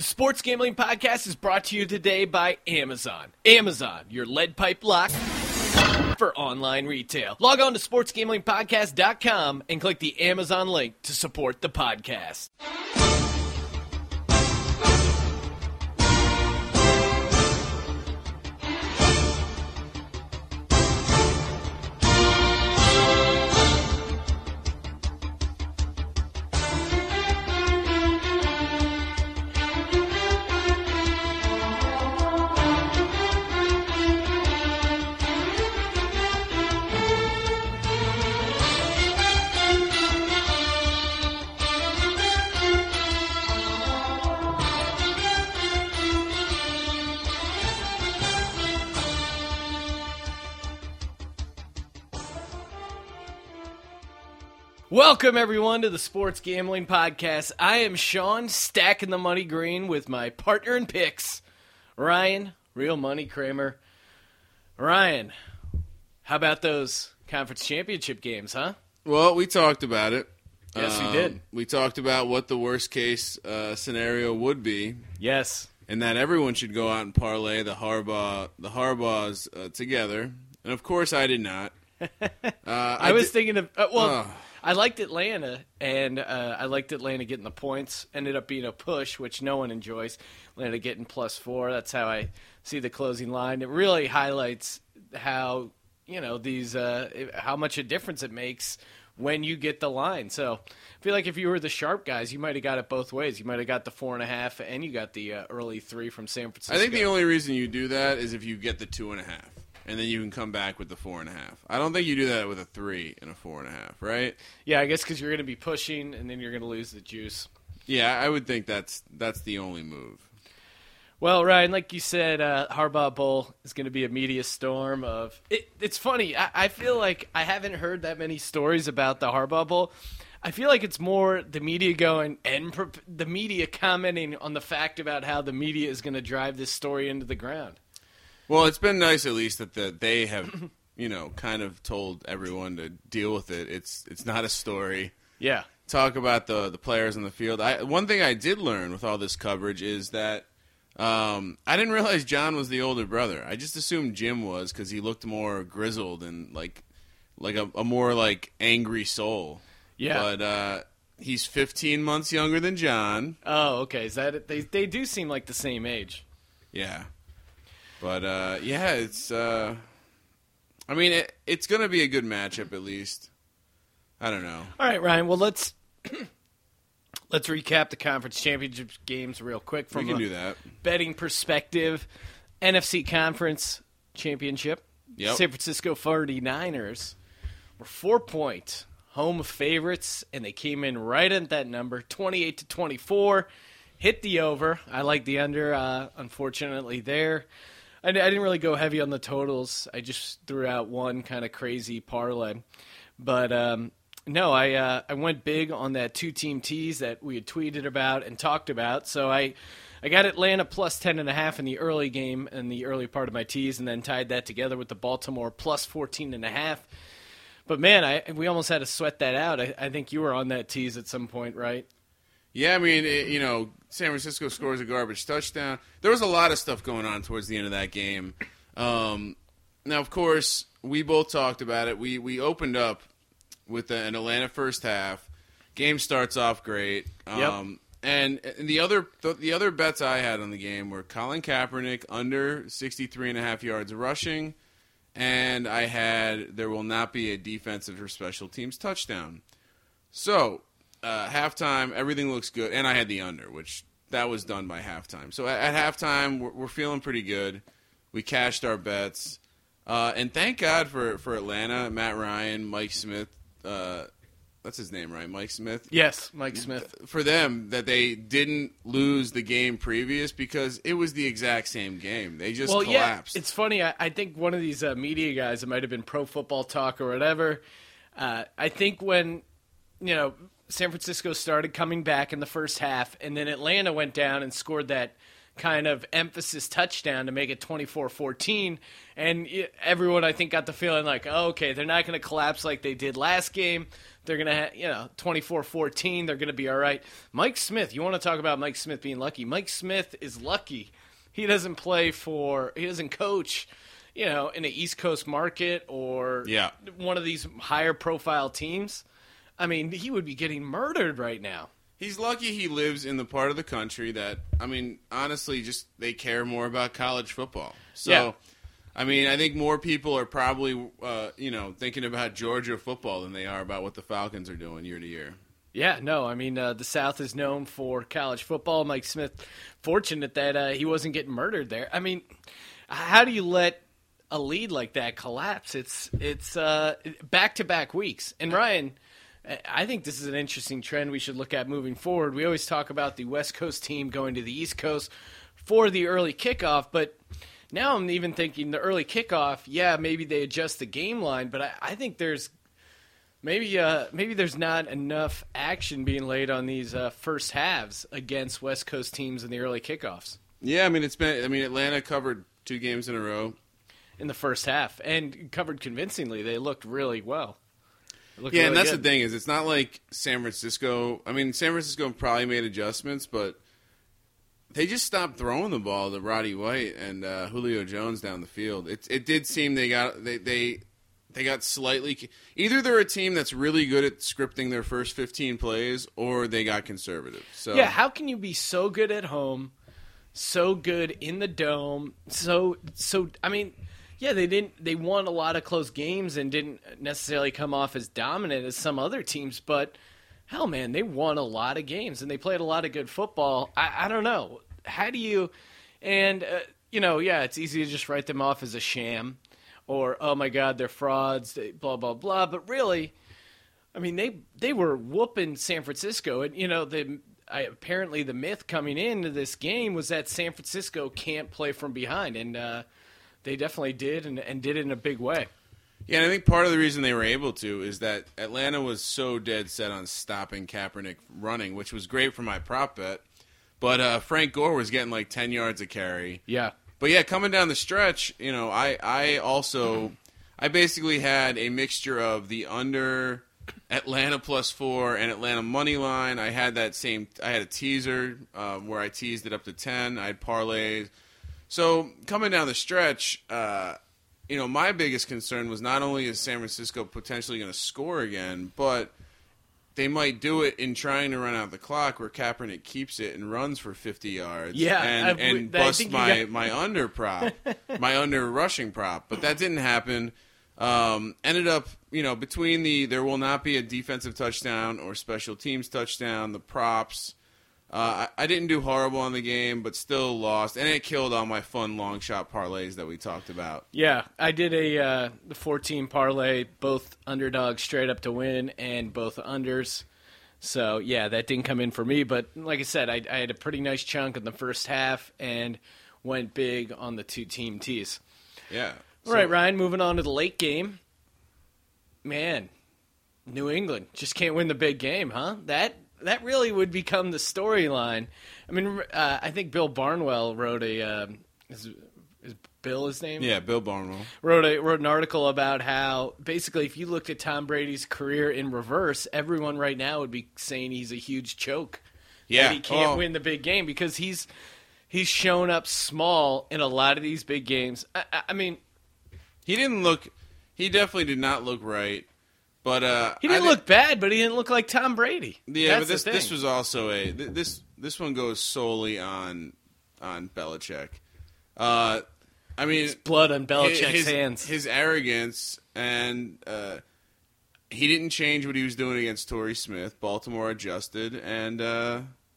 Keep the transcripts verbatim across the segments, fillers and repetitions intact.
The Sports Gambling Podcast is brought to you today by Amazon. Amazon, your lead pipe lock for online retail. Log on to sports gambling podcast dot com and click the Amazon link to support the podcast. Welcome, everyone, to the Sports Gambling Podcast. I am Sean, stacking the money green with my partner in picks, Ryan, Real Money Kramer. Ryan, how about those conference championship games, huh? Well, we talked about it. Yes, um, we did. We talked about what the worst-case uh, scenario would be. Yes. And that everyone should go out and parlay the Harbaugh, the Harbaughs uh, together. And, of course, I did not. Uh, I, I was di- thinking of, uh, well, uh, I liked Atlanta, and uh, I liked Atlanta getting the points. Ended up being a push, which no one enjoys. Atlanta getting plus four. That's how I see the closing line. It really highlights how, you know, these uh, how much a difference it makes when you get the line. So I feel like if you were the sharp guys, you might have got it both ways. You might have got the four and a half, and you got the uh, early three from San Francisco. I think the only reason you do that is if you get the two and a half. And then you can come back with the four and a half. I don't think you do that with a three and a four and a half, right? Yeah, I guess because you're going to be pushing, and then you're going to lose the juice. Yeah, I would think that's that's the only move. Well, Ryan, like you said, uh, Harbaugh Bowl is going to be a media storm of. It, it's funny. I, I feel like I haven't heard that many stories about the Harbaugh Bowl. I feel like it's more the media going and pre- the media commenting on the fact about how the media is going to drive this story into the ground. Well, it's been nice at least that the, they have, you know, kind of told everyone to deal with it. It's it's not a story. Yeah. Talk about the the players on the field. I, one thing I did learn with all this coverage is that um, I didn't realize John was the older brother. I just assumed Jim was because he looked more grizzled and like like a, a more like angry soul. Yeah. But uh, he's fifteen months younger than John. Oh, okay. Is that it? They they do seem like the same age. Yeah. But, uh, yeah, it's, uh, I mean, it, it's going to be a good matchup at least. I don't know. All right, Ryan. Well, let's let's recap the conference championship games real quick from we can a do that. betting perspective. N F C Conference Championship. Yep. San Francisco forty-niners were four-point home favorites, and they came in right at that number, twenty-eight to twenty-four. Hit the over. I like the under, uh, unfortunately, there. I didn't really go heavy on the totals. I just threw out one kind of crazy parlay. But, um, no, I uh, I went big on that two-team tease that we had tweeted about and talked about. So I I got Atlanta plus ten and a half in the early game in the early part of my tease, and then tied that together with the Baltimore plus fourteen and a half. But, man, I we almost had to sweat that out. I, I think you were on that tease at some point, right? Yeah, I mean, it, you know, San Francisco scores a garbage touchdown. There was a lot of stuff going on towards the end of that game. Um, now, of course, we both talked about it. We we opened up with an Atlanta first half. Game starts off great. Um, Yep. And, and the other the, the other bets I had on the game were Colin Kaepernick under sixty-three and a half yards rushing, and I had there will not be a defensive or special teams touchdown. So, Uh, halftime, everything looks good, and I had the under, which that was done by halftime. So at, at halftime, we're, we're feeling pretty good. We cashed our bets, uh, and thank God for, for Atlanta, Matt Ryan, Mike Smith. Uh, that's his name, right? Mike Smith? Yes, Mike Smith. For them, that they didn't lose the game previous because it was the exact same game. They just well, collapsed. Yeah, it's funny. I, I think one of these uh, media guys, it might have been Pro Football Talk or whatever, uh, I think when, you know, San Francisco started coming back in the first half, and then Atlanta went down and scored that kind of emphasis touchdown to make it twenty-four fourteen. And everyone, I think, got the feeling like, oh, okay, they're not going to collapse like they did last game. They're going to have, you know, twenty-four fourteen. They're going to be all right. Mike Smith, you want to talk about Mike Smith being lucky? Mike Smith is lucky. He doesn't play for, he doesn't coach, you know, in an East Coast market or yeah. one of these higher profile teams. I mean, he would be getting murdered right now. He's lucky he lives in the part of the country that, I mean, honestly, just they care more about college football. So, yeah. I mean, I think more people are probably, uh, you know, thinking about Georgia football than they are about what the Falcons are doing year to year. Yeah, no, I mean, uh, the South is known for college football. Mike Smith, fortunate that uh, he wasn't getting murdered there. I mean, how do you let a lead like that collapse? It's it's uh, back-to-back weeks. And Ryan, I think this is an interesting trend we should look at moving forward. We always talk about the West Coast team going to the East Coast for the early kickoff, but now I'm even thinking the early kickoff, yeah, maybe they adjust the game line, but I, I think there's maybe uh, maybe there's not enough action being laid on these uh, first halves against West Coast teams in the early kickoffs. Yeah, I mean it's been. I mean Atlanta covered two games in a row in the first half and covered convincingly. They looked really well. Looked yeah, really and that's good. the thing is it's not like San Francisco. I mean San Francisco probably made adjustments, but they just stopped throwing the ball to Roddy White and uh, Julio Jones down the field. It it did seem they got they they they got slightly either they're a team that's really good at scripting their first fifteen plays or they got conservative. So yeah, how can you be so good at home, so good in the dome, so so I mean, yeah, they didn't they won a lot of close games and didn't necessarily come off as dominant as some other teams, but hell, man, they won a lot of games and they played a lot of good football. I, I don't know. How do you – and, uh, you know, yeah, it's easy to just write them off as a sham or, oh, my God, they're frauds, they, blah, blah, blah. But really, I mean, they they were whooping San Francisco. And, you know, the I, apparently the myth coming into this game was that San Francisco can't play from behind. And uh, they definitely did and, and did it in a big way. Yeah, and I think part of the reason they were able to is that Atlanta was so dead set on stopping Kaepernick running, which was great for my prop bet. But uh, Frank Gore was getting like ten yards a carry. Yeah. But yeah, coming down the stretch, you know, I, I also I basically had a mixture of the under Atlanta plus four and Atlanta money line. I had that same I had a teaser uh, where I teased it up to ten. I had parlays. So coming down the stretch, uh, you know, my biggest concern was not only is San Francisco potentially going to score again, but they might do it in trying to run out the clock where Kaepernick keeps it and runs for fifty yards yeah, and, I, and I bust my, got... my under prop, my under rushing prop. But that didn't happen. Um, ended up, you know, between the there will not be a defensive touchdown or special teams touchdown, the props. Uh, I, I didn't do horrible on the game, but still lost, and it killed all my fun long shot parlays that we talked about. Yeah, I did a uh, the fourteen parlay, both underdogs straight up to win, and both unders. So yeah, that didn't come in for me, but like I said, I, I had a pretty nice chunk in the first half and went big on the two team tees. Yeah. All right, Ryan. Moving on to the late game. Man, New England just can't win the big game, huh? That. That really would become the storyline. I mean, uh, I think Bill Barnwell wrote a uh, is, is Bill his name? Yeah, Bill Barnwell wrote a wrote an article about how basically if you looked at Tom Brady's career in reverse, everyone right now would be saying he's a huge choke. Yeah, that he can't oh. win the big game because he's he's shown up small in a lot of these big games. I, I, I mean, he didn't look. He definitely did not look right. But uh, he didn't I look bad, but he didn't look like Tom Brady. Yeah, That's but this the thing. this was also a this this one goes solely on on Belichick. Uh, I mean, it's blood on Belichick's his, hands. His arrogance, and uh, he didn't change what he was doing against Torrey Smith. Baltimore adjusted, and uh,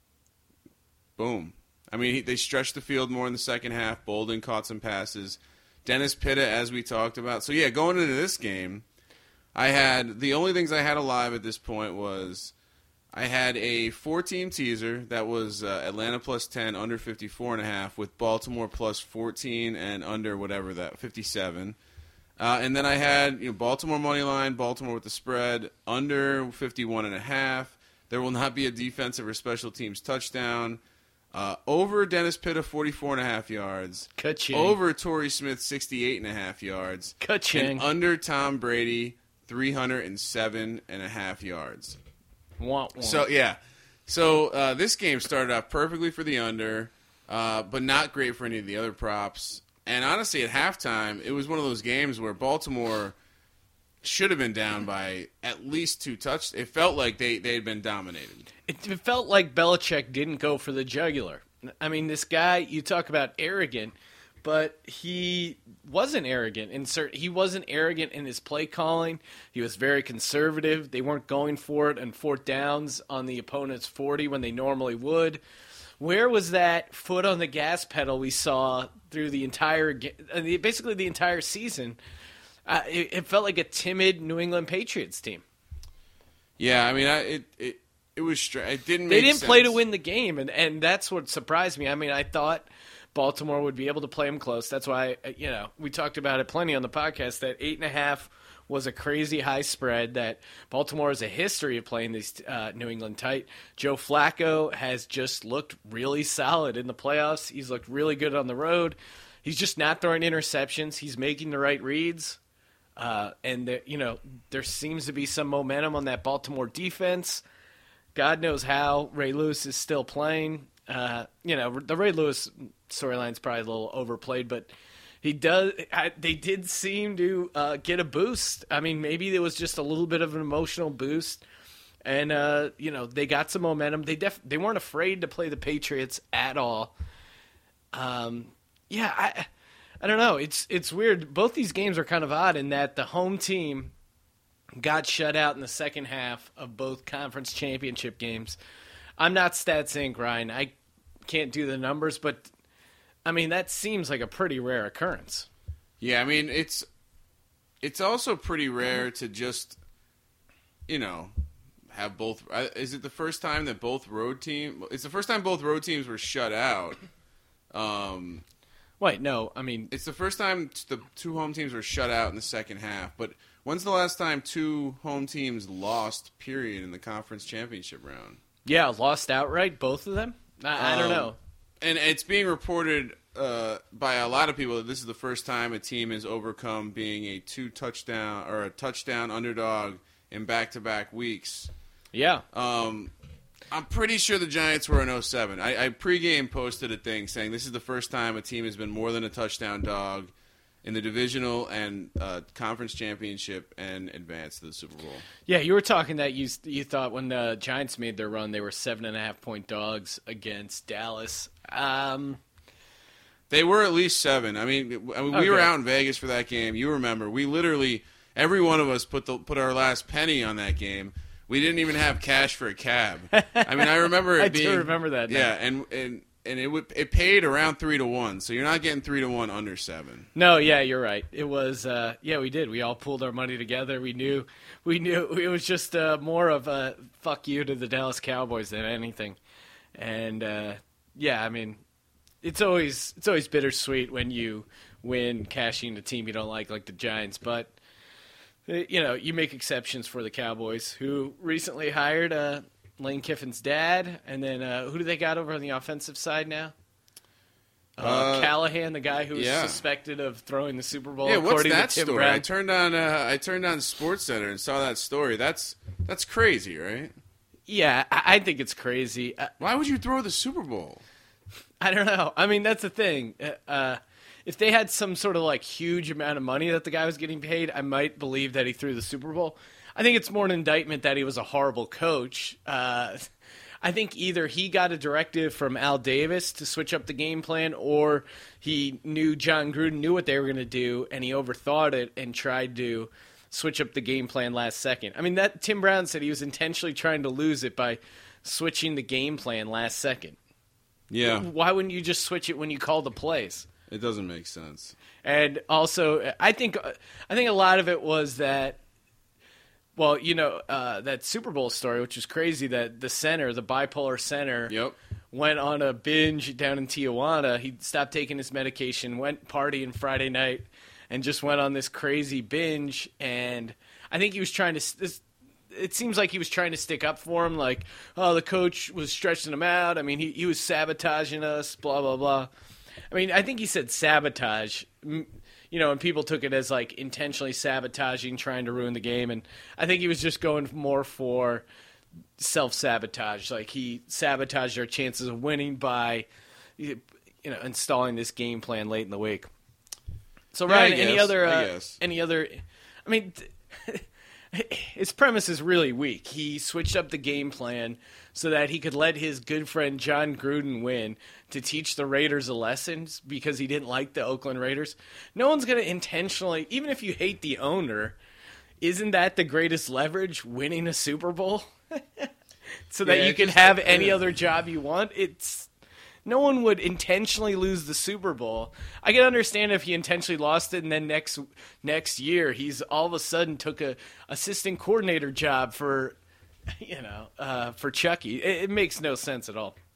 boom. I mean, he, they stretched the field more in the second half. Bolden caught some passes. Dennis Pitta, as we talked about. So yeah, going into this game. I had the only things I had alive at this point was I had a four-team teaser that was uh, Atlanta plus ten, under fifty-four and a half, with Baltimore plus fourteen and under whatever that fifty-seven, uh, and then I had you know Baltimore money line, Baltimore with the spread, under fifty-one and a half. There will not be a defensive or special teams touchdown. Uh, over Dennis Pitta, forty-four and a half yards. Ka-ching. Over Torrey Smith, sixty-eight and a half yards. Ka-ching. And under Tom Brady. three hundred seven and a half yards. Wah, wah. So, yeah. So, uh, this game started off perfectly for the under, uh, but not great for any of the other props. And honestly, at halftime, it was one of those games where Baltimore should have been down by at least two touchdowns. It felt like they, they had been dominated. It, it felt like Belichick didn't go for the jugular. I mean, this guy, you talk about arrogant, but he wasn't arrogant. In certain, he wasn't arrogant in his play calling. He was very conservative. They weren't going for it on fourth downs on the opponent's forty when they normally would. Where was that foot on the gas pedal we saw through the entire, basically the entire season? Uh, it, it felt like a timid New England Patriots team. Yeah, I mean, I, it it it was str- it didn't. They make didn't sense. play to win the game, and and that's what surprised me. I mean, I thought Baltimore would be able to play them close. That's why, you know, we talked about it plenty on the podcast that eight and a half was a crazy high spread, that Baltimore has a history of playing these uh, New England tight. Joe Flacco has just looked really solid in the playoffs. He's looked really good on the road. He's just not throwing interceptions. He's making the right reads. Uh, and, the, you know, there seems to be some momentum on that Baltimore defense. God knows how Ray Lewis is still playing. Uh, you know, the Ray Lewis storyline is probably a little overplayed, but he does. I, they did seem to uh, get a boost. I mean, maybe there was just a little bit of an emotional boost, and uh, you know, they got some momentum. They def- they weren't afraid to play the Patriots at all. Um, yeah, I I don't know. It's it's weird. Both these games are kind of odd in that the home team got shut out in the second half of both conference championship games. I'm not Stats Incorporated, Ryan. I can't do the numbers, but I mean, that seems like a pretty rare occurrence. Yeah, I mean, it's it's also pretty rare to just, you know, have both. Is it the first time that both road team? It's the first time both road teams were shut out. Um, Wait, no, I mean, it's the first time the two home teams were shut out in the second half. But when's the last time two home teams lost, period, in the conference championship round? Yeah, lost outright, both of them? I, I don't Um, know. And it's being reported uh, by a lot of people that this is the first time a team has overcome being a two touchdown or a touchdown underdog in back-to-back weeks. Yeah. Um, I'm pretty sure the Giants were in oh seven. I, I pregame posted a thing saying this is the first time a team has been more than a touchdown dog in the divisional and uh, conference championship and advanced to the Super Bowl. Yeah, you were talking that you you thought when the Giants made their run, they were seven and a half point dogs against Dallas. Um, they were at least seven. I mean, I mean we okay. were out in Vegas for that game. You remember? We literally, every one of us put the put our last penny on that game. We didn't even have cash for a cab. I mean, I remember it I being. do remember that. Yeah, now. and and. And it would, it paid around three to one, so you're not getting three to one under seven. No, yeah, you're right. It was, uh, yeah, we did. We all pulled our money together. We knew, we knew it was just uh, more of a fuck you to the Dallas Cowboys than anything. And uh, yeah, I mean, it's always it's always bittersweet when you win cashing a team you don't like, like the Giants. But you know, you make exceptions for the Cowboys, who recently hired Uh, Lane Kiffin's dad, and then uh, who do they got over on the offensive side now? Uh, Uh, Callahan, the guy who was yeah. suspected of throwing the Super Bowl. Yeah, what's according that to Tim story? Brown. I turned on uh, I turned on SportsCenter and saw that story. That's that's crazy, right? Yeah, I, I think it's crazy. I, Why would you throw the Super Bowl? I don't know. I mean, that's the thing. Uh, uh, if they had some sort of like huge amount of money that the guy was getting paid, I might believe that he threw the Super Bowl. I think it's more an indictment that he was a horrible coach. Uh, I think either he got a directive from Al Davis to switch up the game plan, or he knew John Gruden knew what they were going to do, and he overthought it and tried to switch up the game plan last second. I mean, that Tim Brown said he was intentionally trying to lose it by switching the game plan last second. Yeah, Why wouldn't you just switch it when you call the plays? it doesn't make sense. And also, I think I think a lot of it was that, well, you know, uh, that Super Bowl story, which is crazy, that the center, the bipolar center, Yep. went on a binge down in Tijuana. He stopped taking his medication, went partying Friday night, and just went on this crazy binge. And I think he was trying to this, it seems like he was trying to stick up for him, like, oh, the coach was stretching him out. I mean, he, he was sabotaging us, blah, blah, blah. I mean, I think he said sabotage. You you know, and people took it as like intentionally sabotaging, trying to ruin the game, and I think he was just going more for self-sabotage. Like he sabotaged our chances of winning by, you know, installing this game plan late in the week. So Yeah, Ryan, I any guess, other, I uh, guess. any other? I mean, his premise is really weak. He switched up the game plan so that he could let his good friend John Gruden win to teach the Raiders a lesson because he didn't like the Oakland Raiders. No one's going to intentionally, even if you hate the owner, isn't that the greatest leverage, winning a Super Bowl? So that Yeah, you it's can just- have any other job you want? It's no one would intentionally lose the Super Bowl. I can understand if he intentionally lost it and then next next year he's all of a sudden took a assistant coordinator job for, you know, uh, for Chucky. It, it makes no sense at all.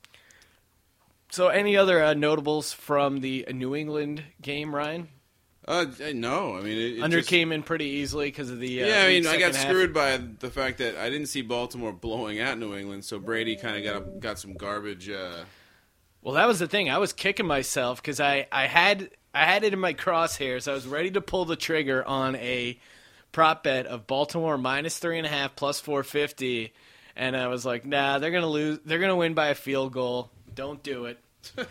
So any other uh, notables from the New England game, Ryan? Uh, no, I mean it, it Under just, came in pretty easily because of the uh, yeah, I mean, I got second half. screwed by the fact that I didn't see Baltimore blowing out New England, so Brady kind of got a, got some garbage. Uh, Well, that was the thing. I was kicking myself because I, I had I had it in my crosshairs. I was ready to pull the trigger on a prop bet of Baltimore minus three and a half plus four fifty, and I was like, nah, they're gonna lose. They're gonna win by a field goal. Don't do it.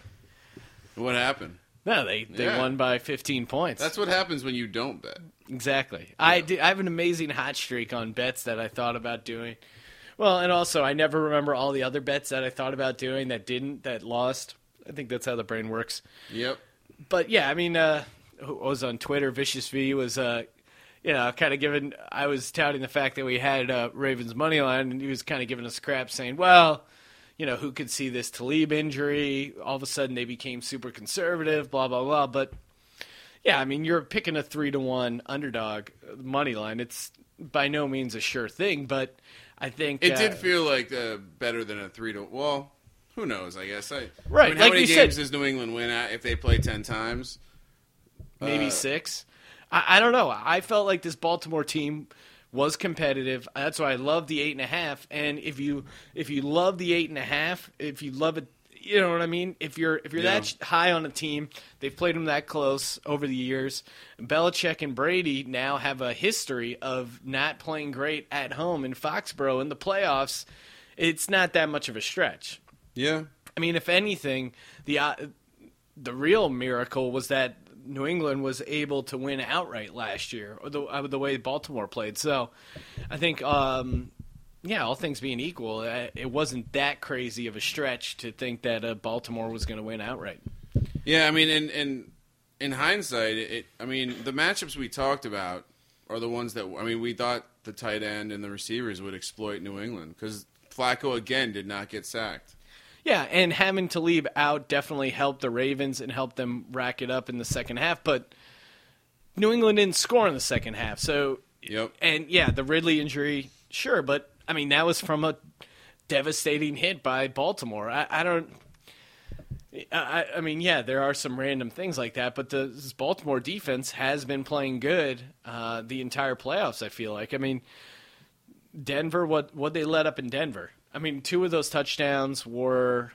what happened? No, they they Yeah. won by fifteen points. That's what happens when you don't bet. Exactly. I, do, I have an amazing hot streak on bets that I thought about doing. Well, and also I never remember all the other bets that I thought about doing that didn't, that lost. I think that's how the brain works. Yep. But yeah, I mean, uh, who was on Twitter, Vicious V was, uh, you know, kind of giving, I was touting the fact that we had uh, Ravens money line, and he was kind of giving us crap saying, well, you know, who could see this Talib injury? All of a sudden they became super conservative, blah, blah, blah. But yeah, I mean, you're picking a three to one underdog money line. It's by no means a sure thing, but I think It uh, did feel like uh, better than a three to. Well, who knows? I guess. I, Right, I mean, how like many you games said- does New England win at if they play ten times? maybe Uh, six. I, I don't know. I felt like this Baltimore team was competitive. That's why I love the eight and a half. And if you if you love the eight and a half, if you love it, you know what I mean. If you're if you're Yeah. that sh- high on a team, they've played them that close over the years. Belichick and Brady now have a history of not playing great at home in Foxborough in the playoffs. It's not that much of a stretch. Yeah. I mean, if anything, the uh, the real miracle was that New England was able to win outright last year, or the uh, the way Baltimore played. So, I think, um, yeah, all things being equal, uh, it wasn't that crazy of a stretch to think that uh, Baltimore was going to win outright. Yeah, I mean, in in, in hindsight, it. I mean, the matchups we talked about are the ones that I mean, we thought the tight end and the receivers would exploit New England because Flacco again did not get sacked. Yeah, and having Talib out definitely helped the Ravens and helped them rack it up in the second half. But New England didn't score in the second half, so Yep. and yeah, the Ridley injury, sure, but I mean that was from a devastating hit by Baltimore. I, I don't. I, I mean, yeah, there are some random things like that, but the this Baltimore defense has been playing good uh, the entire playoffs. I feel like. I mean, Denver, what what they let up in Denver? I mean, two of those touchdowns were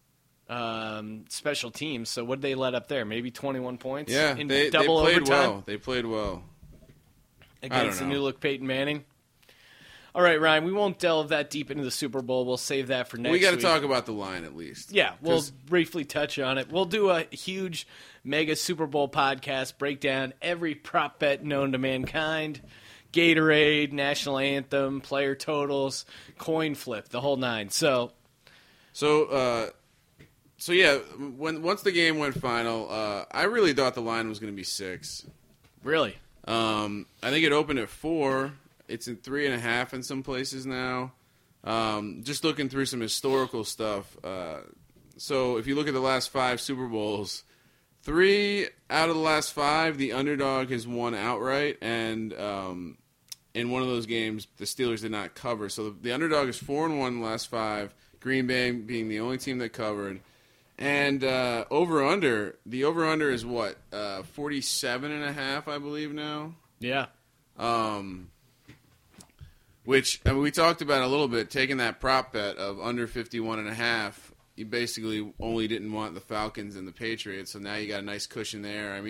um, special teams. So what did they let up there? Maybe twenty-one points. Yeah, in they, they double played overtime well. They played well. against the know. new look Peyton Manning. All right, Ryan, we won't delve that deep into the Super Bowl. We'll save that for next we got to week. talk about the line at least. Yeah, we'll 'Cause- briefly touch on it. We'll do a huge mega Super Bowl podcast, break down every prop bet known to mankind, Gatorade, national anthem, player totals, coin flip, the whole nine. So, So, uh, so yeah, when once the game went final, uh, I really thought the line was going to be six. really, Um, I think it opened at four. It's in three and a half in some places now. Um, just looking through some historical stuff. Uh, so if you look at the last five Super Bowls, three out of the last five, the underdog has won outright, and um, in one of those games, the Steelers did not cover. So the, the underdog is four and one in the last five. Green Bay being the only team that covered. And uh, over under, the over under is what uh, forty-seven and a half, I believe now. yeah. Um, which I mean, we talked about a little bit, taking that prop bet of under fifty-one and a half. You basically only didn't want the Falcons and the Patriots, so now you got a nice cushion there. I mean,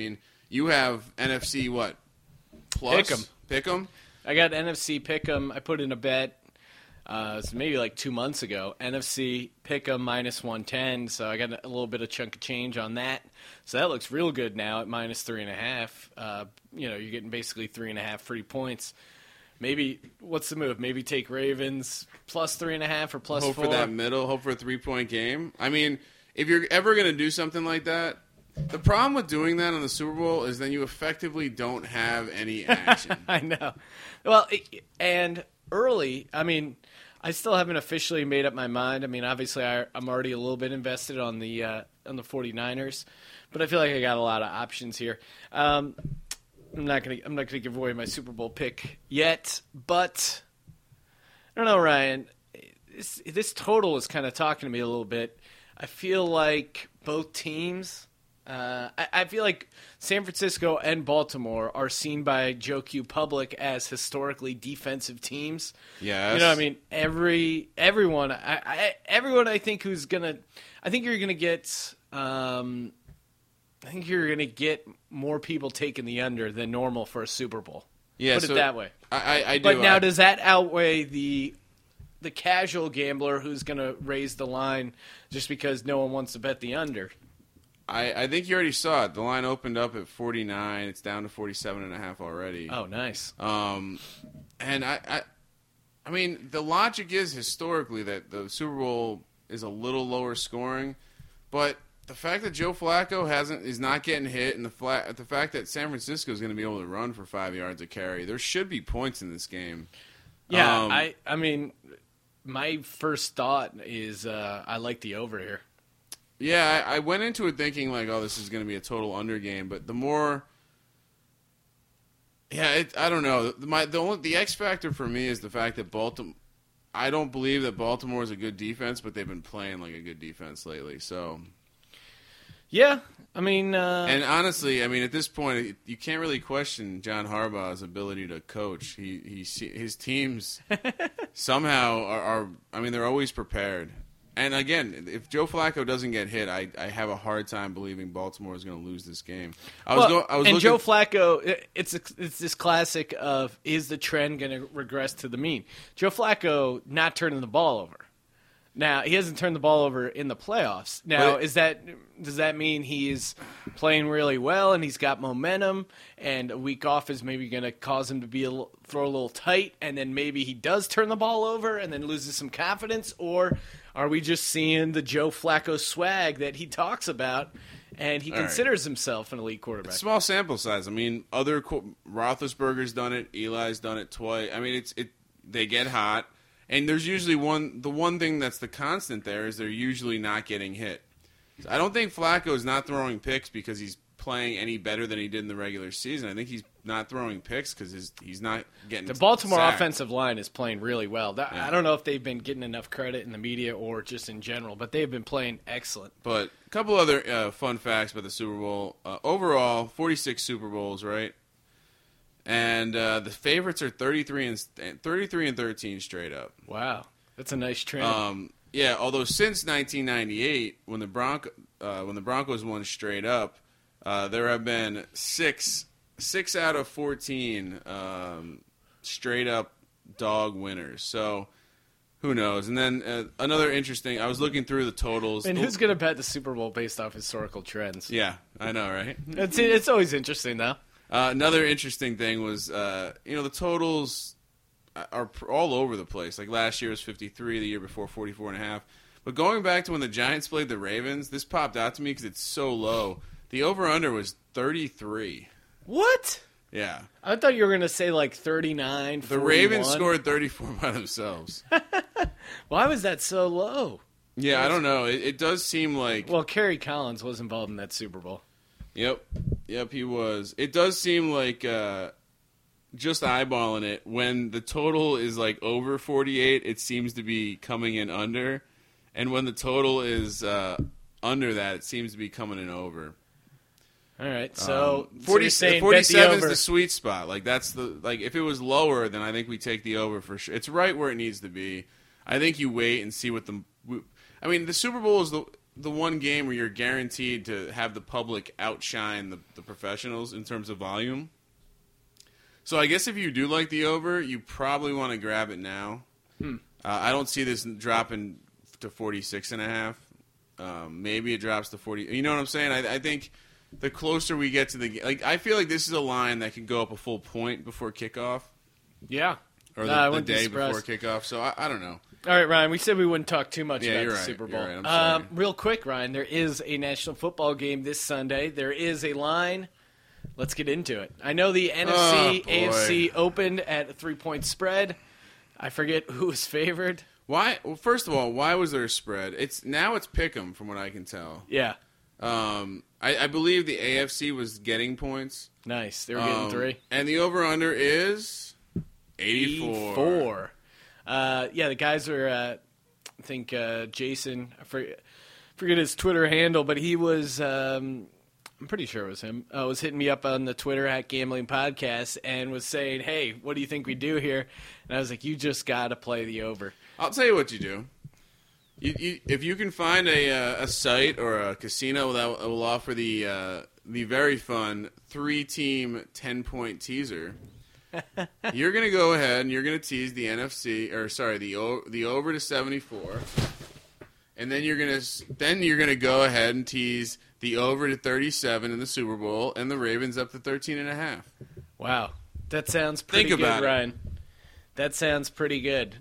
You have N F C what? Plus? Pick 'em. Pick 'em? I got N F C Pick'em. I put in a bet. Uh, it's maybe like two months ago. N F C Pick'em minus one ten. So I got a little bit of chunk of change on that. So that looks real good now at minus three and a half. Uh, you know, you're getting basically three and a half free points. Maybe what's the move? Maybe take Ravens plus three and a half or plus Hope four. for that middle. Hope for a three-point game. I mean, if you're ever going to do something like that, the problem with doing that on the Super Bowl is then you effectively don't have any action. I know. Well, it, and early, I mean, I still haven't officially made up my mind. I mean, obviously, I, I'm already a little bit invested on the uh, on the 49ers, but I feel like I got a lot of options here. Um, I'm not gonna I'm not gonna give away my Super Bowl pick yet, but I don't know, Ryan. This, this total is kind of talking to me a little bit. I feel like both teams. Uh, I, I feel like San Francisco and Baltimore are seen by Joe Q public as historically defensive teams. Yes. You know what I mean? Every everyone I, I everyone I think who's gonna I think you're gonna get um, I think you're gonna get more people taking the under than normal for a Super Bowl. Yeah, Put so it that way. I, I, I do. But now I, does that outweigh the the casual gambler who's gonna raise the line just because no one wants to bet the under? I, I think you already saw it. The line opened up at forty-nine. It's down to forty-seven and a half already. Oh, nice. Um, and I, I, I mean, the logic is historically that the Super Bowl is a little lower scoring, but the fact that Joe Flacco hasn't is not getting hit, and the flat, the fact that San Francisco is going to be able to run for five yards a carry, there should be points in this game. Yeah, Um, I, I mean, my first thought is uh, I like the over here. Yeah, I, I went into it thinking like, oh, this is going to be a total under game. But the more, yeah, it, I don't know. My the only the X factor for me is the fact that Baltimore. I don't believe that Baltimore is a good defense, but they've been playing like a good defense lately. So, Yeah, I mean, uh, and honestly, I mean, at this point, you can't really question John Harbaugh's ability to coach. He he his teams somehow are, are. I mean, they're always prepared. And again, if Joe Flacco doesn't get hit, I, I have a hard time believing Baltimore is going to lose this game. I was well, go, I was and looking, Joe Flacco, it- it's a, it's this classic of is the trend going to regress to the mean? Joe Flacco not turning the ball over. Now he hasn't turned the ball over in the playoffs. Now But- is that does that mean he's playing really well and he's got momentum and a week off is maybe going to cause him to be a little, throw a little tight and then maybe he does turn the ball over and then loses some confidence, or are we just seeing the Joe Flacco swag that he talks about and he All right. considers himself an elite quarterback? small sample size. I mean, other qu- Roethlisberger's done it. Eli's done it twice. I mean, it's it. They get hot, and there's usually one. The one thing that's the constant there is they're usually not getting hit. I don't think Flacco is not throwing picks because he's playing any better than he did in the regular season. I think he's not throwing picks because he's not getting The Baltimore sacked. offensive line is playing really well. That, Yeah. I don't know if they've been getting enough credit in the media or just in general, but they've been playing excellent. But a couple other uh, fun facts about the Super Bowl. Uh, overall, forty-six Super Bowls, right? And uh, the favorites are thirty-three and thirty-three and thirteen straight up. Wow, that's a nice trend. Um, yeah, although since nineteen ninety-eight, when the Bronco, uh, when the Broncos won straight up, uh, there have been six six out of fourteen um, straight up dog winners. So who knows? And then uh, another interesting. I was looking through the totals. and who's going to bet the Super Bowl based off historical trends? Yeah, I know, right? It's it's always interesting though. Uh, another interesting thing was, uh, you know, the totals are pr- all over the place. Like last year was fifty-three, the year before forty-four and a half. But going back to when the Giants played the Ravens, this popped out to me because it's so low. The over-under was thirty-three. What? Yeah. I thought you were going to say like thirty-nine. The Ravens scored thirty-four by themselves. Why was that so low? Yeah, I don't know. It, it does seem like... Well, Kerry Collins was involved in that Super Bowl. Yep. Yep, he was. It does seem like, uh, just eyeballing it, when the total is like over forty-eight, it seems to be coming in under. And when the total is uh, under that, it seems to be coming in over. All right, so, Um, so you're saying bet the forty-seven is over. the sweet spot. Like that's the like if it was lower, then I think we take the over for sure. It's right where it needs to be. I think you wait and see what the. I mean, the Super Bowl is the the one game where you're guaranteed to have the public outshine the, the professionals in terms of volume. So I guess if you do like the over, you probably want to grab it now. Hmm. Uh, I don't see this dropping to forty-six and a half. Um, maybe it drops to forty. You know what I'm saying? I, I think the closer we get to the game, like I feel like this is a line that can go up a full point before kickoff. Yeah. Or Nah, I the, the wouldn't be day before surprised. kickoff. So I, I don't know. All right, Ryan, we said we wouldn't talk too much Yeah, about you're the right. Super You're Bowl. right. I'm sorry. Um, real quick, Ryan, there is a national football game this Sunday. There is a line. Let's get into it. I know the N F C, Oh, A F C boy. opened at a three-point spread. I forget who was favored. Why? Well, first of all, why was there a spread? It's now it's pick'em from what I can tell. Yeah, Um, I, I believe the A F C was getting points. nice. They were getting Um, three. And the over-under is eighty-four. eighty-four. Uh, yeah, the guys are, uh, I think, uh, Jason, I forget, forget his Twitter handle, but he was, um, I'm pretty sure it was him, uh, was hitting me up on the Twitter at Gambling Podcast and was saying, hey, what do you think we do here? And I was like, you just got to play the over. I'll tell you what you do. You, you, if you can find a, uh, a site or a casino that will offer the uh, the very fun three-team ten-point teaser, you're going to go ahead and you're going to tease the N F C or sorry the o, the over to seventy-four, and then you're going to then you're going to go ahead and tease the over to thirty-seven in the Super Bowl and the Ravens up to thirteen and a half. Wow. That sounds pretty Think good, about it. Ryan. That sounds pretty good.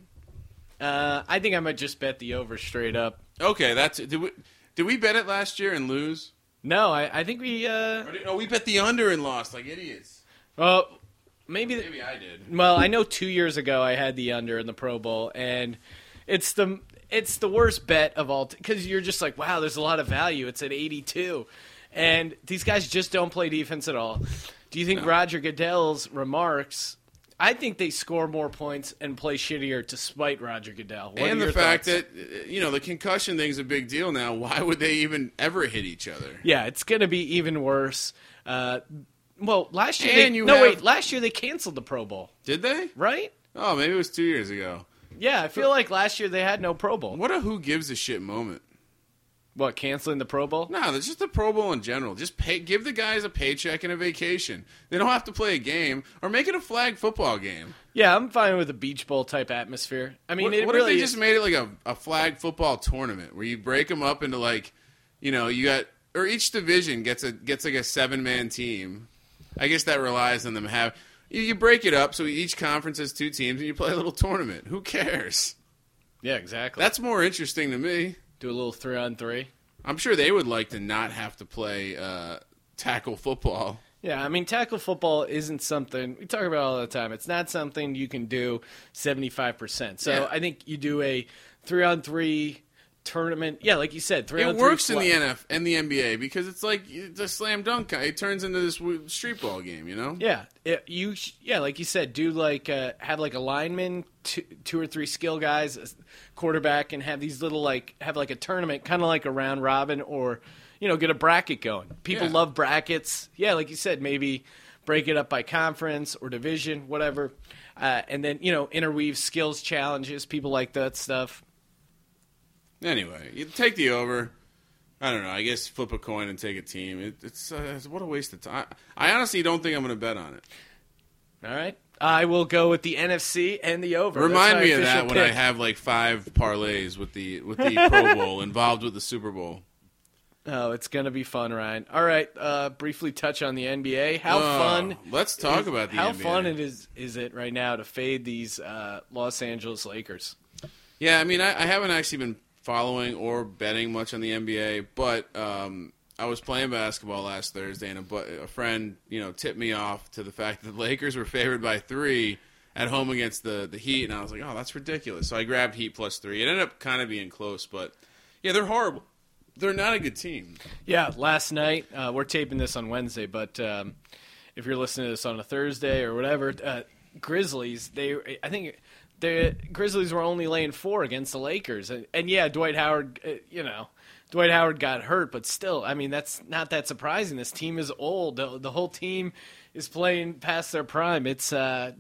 Uh, I think I might just bet the over straight up. Okay, that's did we did we bet it last year and lose? No, I, I think we, uh, Or did, oh, we bet the under and lost like idiots. well, maybe, the, Maybe I did. well, I know two years ago I had the under in the Pro Bowl, and it's the it's the worst bet of all because you're just like, wow, there's a lot of value. It's at eighty-two, and these guys just don't play defense at all. Do you think No. Roger Goodell's remarks? I think they score more points and play shittier to spite Roger Goodell. What And are the your fact thoughts? that, uh, you know, the concussion thing's a big deal now. Why would they even ever hit each other? Yeah, it's going to be even worse. Uh, well, last year And they, you no have- wait, last year they canceled the Pro Bowl, Did they? right? Oh, maybe it was two years ago. Yeah, I feel like last year they had no Pro Bowl. What a who gives a shit moment. What, canceling the Pro Bowl? No, that's just the Pro Bowl in general. Just pay, give the guys a paycheck and a vacation. They don't have to play a game or make it a flag football game. Yeah, I'm fine with a Beach Bowl type atmosphere. I mean, What, it what really if they is, just made it like a, a flag football tournament where you break them up into like, you know, you got or each division gets a gets like a seven man team. I guess that relies on them have you, you break it up so each conference has two teams and you play a little tournament. Who cares? yeah, exactly. That's more interesting to me. Do a little three on three. I'm sure they would like to not have to play uh, tackle football. Yeah, I mean, tackle football isn't something we talk about all the time. It's not something you can do seventy-five percent. So Yeah. I think you do a three on three tournament. Yeah, like you said, three on It three. works in fla- the N F and the N B A because it's like it's a slam dunk. It turns into this w- street ball game, you know? Yeah, it, you. sh- Yeah, like you said, do like uh, have like a lineman, two, two or three skill guys, a quarterback, and have these little like have like a tournament, kind of like a round robin, or you know, get a bracket going. People Yeah. love brackets. Yeah, like you said, maybe break it up by conference or division, whatever, uh, and then you know, interweave skills challenges. People like that stuff. Anyway, you take the over. I don't know. I guess flip a coin and take a team. It, it's, uh, it's what a waste of time. I honestly don't think I'm going to bet on it. All right, I will go with the N F C and the over. That's Remind my me of official that when I pick. have like five parlays with the with the Pro Bowl involved with the Super Bowl. Oh, it's going to be fun, Ryan. All right, uh, briefly touch on the N B A. How Oh, fun. Let's talk is- about the how N B A. fun it is is it right now to fade these uh, Los Angeles Lakers? Yeah, I mean, I, I haven't actually been following or betting much on the N B A, but um, I was playing basketball last Thursday, and a, bu- a friend, you know, tipped me off to the fact that the Lakers were favored by three at home against the, the Heat, and I was like, oh, that's ridiculous. So I grabbed Heat plus three. It ended up kind of being close, but yeah, they're horrible. They're not a good team. Yeah, last night, uh, we're taping this on Wednesday, but um, if you're listening to this on a Thursday or whatever, uh, Grizzlies, they I think the Grizzlies were only laying four against the Lakers. And, and yeah, Dwight Howard, uh, you know, Dwight Howard got hurt, but still, I mean, that's not that surprising. This team is old. The, the whole team is playing past their prime. It's uh,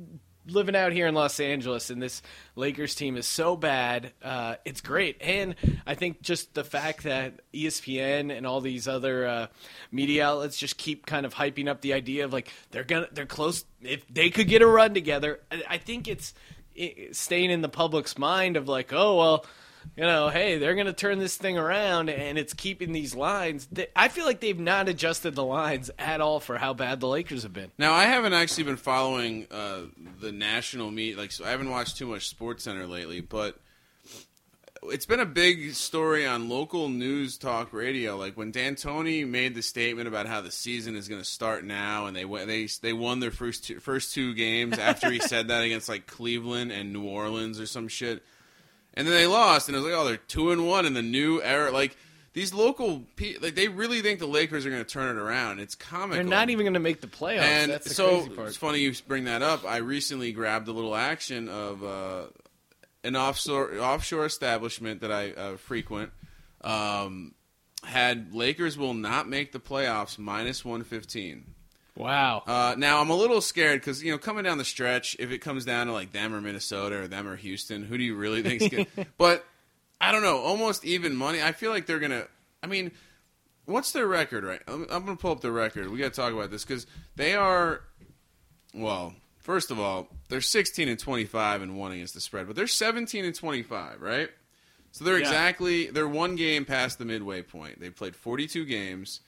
living out here in Los Angeles, and this Lakers team is so bad. Uh, it's great, and I think just the fact that E S P N and all these other uh, media outlets just keep kind of hyping up the idea of like they're gonna they're close. If they could get a run together, I, I think it's it, staying in the public's mind of like, oh well. You know, hey, they're going to turn this thing around, and it's keeping these lines. I feel like they've not adjusted the lines at all for how bad the Lakers have been. Now, I haven't actually been following uh, the national meet. Like, so I haven't watched too much SportsCenter lately, but it's been a big story on local news talk radio. Like when D'Antoni made the statement about how the season is going to start now, and they they they won their first two, first two games after he said that against like Cleveland and New Orleans or some shit. And then they lost, and it was like, oh, they're two and one in the new era. Like these local, like they really think the Lakers are going to turn it around. It's comical. They're not even going to make the playoffs. And That's the so crazy part. It's funny you bring that up. I recently grabbed a little action of uh, an offshore offshore establishment that I uh, frequent. Um, had Lakers will not make the playoffs minus one fifteen. Wow. Uh, now, I'm a little scared because, you know, coming down the stretch, if it comes down to, like, them or Minnesota or them or Houston, who do you really think's going to – but, I don't know, almost even money. I feel like they're going to – I mean, what's their record, right? I'm, I'm going to pull up their record. We got to talk about this because they are – well, first of all, they're sixteen and twenty-five and one against the spread, but they're seventeen and twenty-five, right? So they're Yeah. exactly – they're one game past the midway point. They played forty-two games.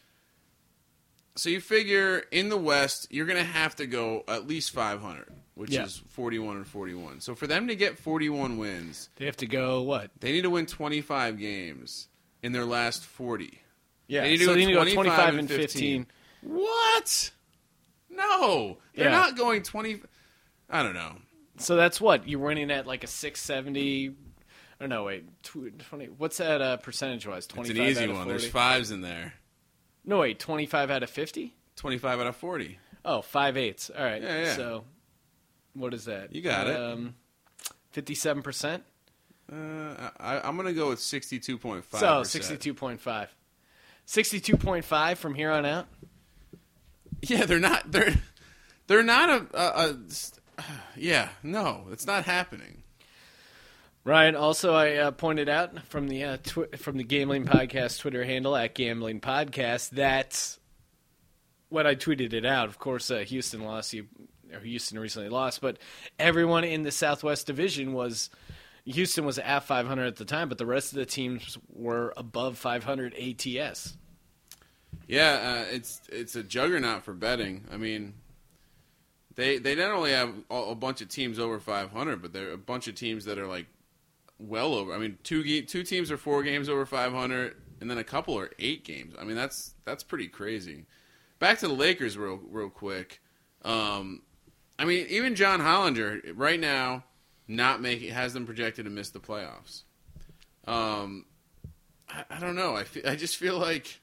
So you figure in the West, you're going to have to go at least five hundred, which Yeah. is forty-one and forty-one. So for them to get forty-one wins, They have to go, what? they need to win twenty-five games in their last forty. Yeah, They need to so go they need to go twenty-five twenty-five and and fifteen. fifteen. What? No. They're Yeah. not going twenty. I don't know. So that's what? You're winning at like a six seventy. Oh, no, wait. twenty, what's that uh, percentage-wise? It's twenty-five an easy out of one. forty? There's fives in there. No, wait. twenty-five out of fifty? twenty-five out of forty. Oh, five eighths. All right. Yeah, yeah. So what is that? You got it. Um, fifty-seven percent? Uh, I, I'm going to go with sixty-two point five. So sixty-two point five. sixty-two point five from here on out? Yeah, they're not. They're they're not a, a, a. Yeah, no, it's not happening. Ryan, also I uh, pointed out from the uh, tw- from the Gambling Podcast Twitter handle at Gambling Podcast that when I tweeted it out, of course, uh, Houston lost. You, or Houston recently lost, but everyone in the Southwest Division was Houston was at five hundred at the time, but the rest of the teams were above five hundred A T S. Yeah, uh, it's it's a juggernaut for betting. I mean, they they not only have a, a bunch of teams over five hundred, but there are a bunch of teams that are like well over. I mean, two ge- two teams are four games over five hundred, and then a couple are eight games. I mean, that's that's pretty crazy. Back to the Lakers real real quick. Um, I mean, even John Hollinger right now not making has them projected to miss the playoffs. Um, I, I don't know. I feel, I just feel like.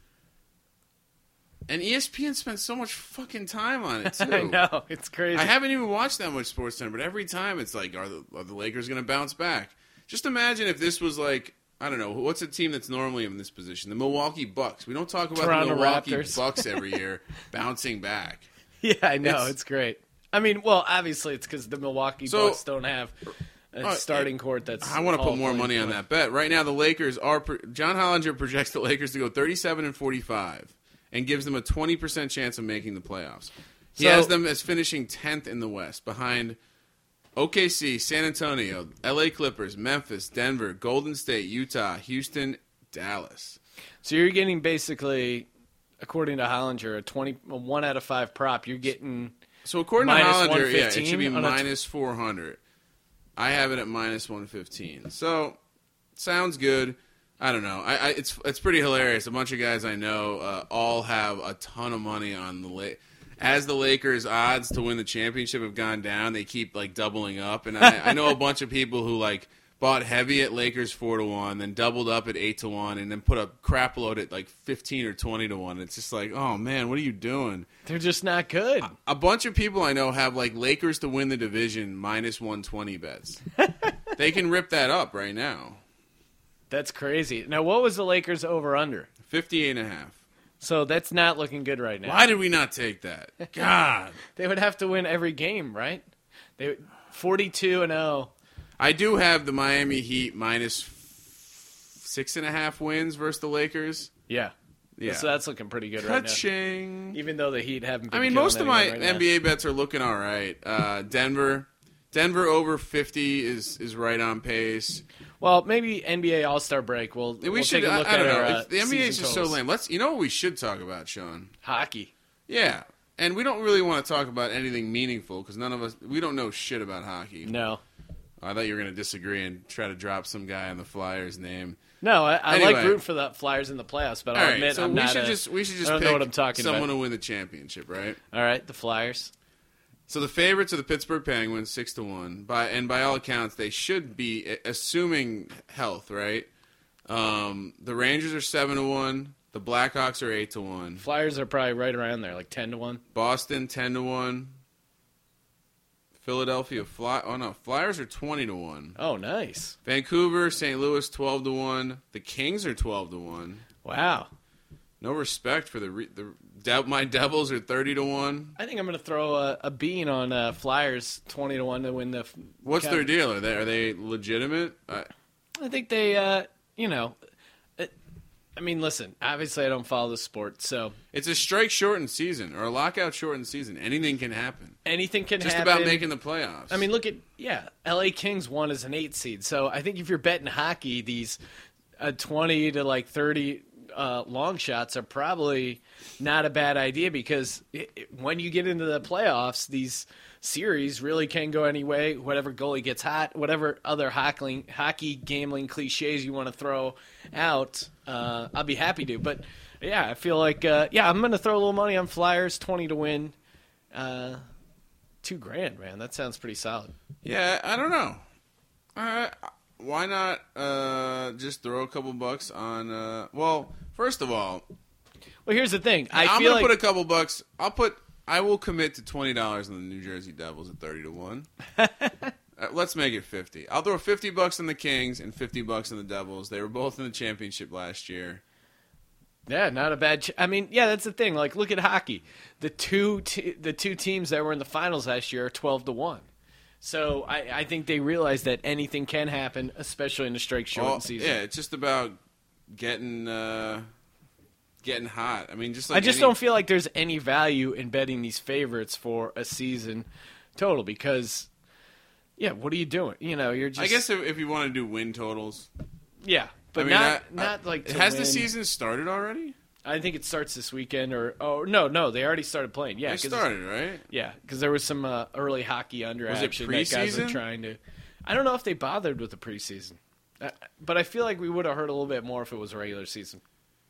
And E S P N spent so much fucking time on it, too. I know, it's crazy. I haven't even watched that much SportsCenter, but every time it's like, are the, are the Lakers going to bounce back? Just imagine if this was like, I don't know, what's a team that's normally in this position? The Milwaukee Bucks. We don't talk about Toronto the Milwaukee Raptors. Bucks every year bouncing back. Yeah, I know. It's- It's, great. I mean, well, obviously it's because the Milwaukee So- Bucks don't have a Uh, starting court that's I want to put all more playing money on point. that bet. Right now, the Lakers are. Pro- John Hollinger projects the Lakers to go thirty-seven and forty-five and gives them a twenty percent chance of making the playoffs. He So- has them as finishing tenth in the West behind O K C, San Antonio, L A Clippers, Memphis, Denver, Golden State, Utah, Houston, Dallas. So you're getting basically, according to Hollinger, a twenty, a one out of five prop. You're getting So according Minus to Hollinger, yeah, it one fifteen should be on a t- minus four hundred. I have it at minus one fifteen. So sounds good. I don't know. I, I it's it's pretty hilarious. A bunch of guys I know uh, all have a ton of money on the La- as the Lakers' odds to win the championship have gone down. They keep like doubling up, and I, I know a bunch of people who like bought heavy at Lakers four to one, then doubled up at eight to one, and then put a crap load at like fifteen or twenty to one. It's just like, oh man, what are you doing? they're just not good. A bunch of people I know have like Lakers to win the division minus one twenty bets. They can rip that up right now. That's crazy. Now, what was the Lakers over under? fifty-eight and a half. So that's not looking good right now. Why did we not take that? God. They would have to win every game, right? They forty-two and oh. I do have the Miami Heat minus f- six and a half wins versus the Lakers. Yeah. Yeah. So that's looking pretty good right now. Ka-ching. Even though the Heat haven't been I mean, killing most of my anyone right N B A now. bets are looking all right. Uh, Denver, Denver over fifty is, is right on pace. Well, maybe N B A All-Star break. We'll, We we'll should. take a look I, I don't at know. our, uh, If the N B A is season just so totals. lame. Let's. You know what we should talk about, Sean? Hockey. Yeah, and we don't really want to talk about anything meaningful because none of us. We don't know shit about hockey. No. I thought you were going to disagree and try to drop some guy on the Flyers' name. No, I, I Anyway. like rooting for the Flyers in the playoffs, but All I'll right, admit so I'm we not should a- just we should just I don't pick know what I'm talking someone about. to win the championship, right? All right, the Flyers. So the favorites are the Pittsburgh Penguins, six to one. By and by all accounts, they should be, assuming health, right? Um, the Rangers are seven to one. The Blackhawks are eight to one. Flyers are probably right around there, like ten to one. Boston ten to one. Philadelphia Fly. Oh no, Flyers are twenty to one. Oh, nice. Vancouver, Saint Louis twelve to one. The Kings are twelve to one. Wow. No respect for the re- the De- my Devils are thirty to one. I think I'm going to throw a, a bean on uh, Flyers twenty to one to win the. What's Cap- their deal? Are they are they legitimate? I, I think they, uh, you know, it, I mean, listen. Obviously, I don't follow the sport, so It's a strike shortened season or a lockout shortened season. Anything can happen. anything can Just happen. about making the playoffs. I mean, look at yeah, L A Kings won as an eight seed. So I think if you're betting hockey, these uh, twenty to like thirty uh, long shots are probably not a bad idea because it, it, when you get into the playoffs, these series really can go any way. Whatever goalie gets hot, whatever other hockey, hockey gambling cliches you want to throw out, uh, I'll be happy to. But yeah, I feel like uh, yeah, I'm going to throw a little money on Flyers, twenty to win. Uh, Two grand, man. That sounds pretty solid. yeah, I don't know. Uh, why not uh, just throw a couple bucks on? Uh, well, first of all, Well, here's the thing. I I'm feel gonna like put a couple bucks. I'll put. I will commit to twenty dollars on the New Jersey Devils at thirty to one. uh, let's make it fifty. I'll throw fifty bucks on the Kings and fifty bucks on the Devils. They were both in the championship last year. yeah, not a bad. Ch- I mean, yeah, that's the thing. Like, look at hockey. The two te- the two teams that were in the finals last year are twelve to one. So I, I think they realize that anything can happen, especially in the strike shortened Well, season. yeah, it's just about getting uh, getting hot. I mean, just like I just any- don't feel like there's any value in betting these favorites for a season total because, yeah, what are you doing? You know, you're just. I guess if, if you want to do win totals, yeah, but I mean, not I- not I- like to has win. the season started already? I think it starts this weekend, or oh no, no, they already started playing. Yeah, They 'cause- started, right? Yeah, because there was some uh, early hockey under Was it action that guys were preseason? trying to. I don't know if they bothered with the preseason, uh, but I feel like we would have heard a little bit more if it was regular season.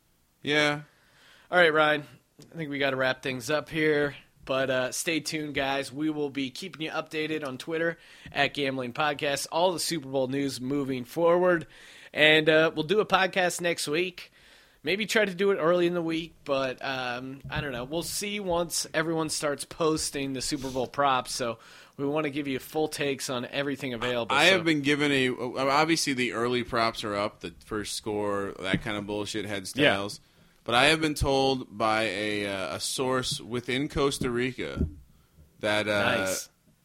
Yeah. All right, Ryan, I think we got to wrap things up here. But uh, stay tuned, guys. We will be keeping you updated on Twitter at Gambling Podcast. All the Super Bowl news moving forward, and uh, we'll do a podcast next week. Maybe try to do it early in the week, but um, I don't know. We'll see once everyone starts posting the Super Bowl props. So we want to give you full takes on everything available. I so. have been given a. Obviously, the early props are up, the first score, that kind of bullshit, heads, Yeah. tails. But I have been told by a, uh, a source within Costa Rica that uh, Nice.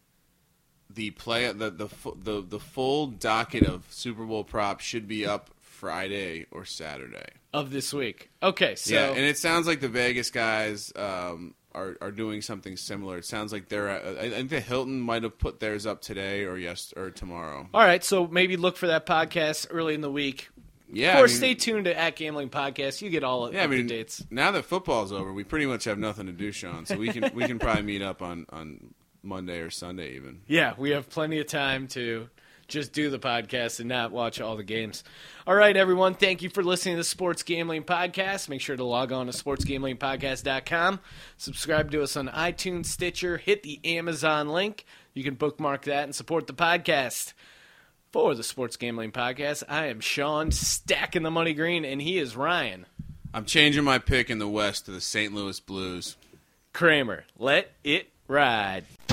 the play the, the fu- the the full docket of Super Bowl props should be up Friday or Saturday. Of this week. Okay, so Yeah, and it sounds like the Vegas guys um, are are doing something similar. It sounds like they're. Uh, I think the Hilton might have put theirs up today or yes or tomorrow. all right, so maybe look for that podcast early in the week. Yeah, Of course, I mean- stay tuned to at Gambling Podcast. You get all Yeah, I up to mean, dates. now that football's over, we pretty much have nothing to do, Sean. So we can we can probably meet up on, on Monday or Sunday even. Yeah, we have plenty of time to just do the podcast and not watch all the games. All right, everyone. Thank you for listening to the Sports Gambling Podcast. Make sure to log on to sports gambling podcast dot com. Subscribe to us on iTunes, Stitcher. Hit the Amazon link. You can bookmark that and support the podcast. For the Sports Gambling Podcast, I am Sean, stacking the money green, and he is Ryan I'm changing my pick in the West to the Saint Louis Blues. Kramer. Let it ride.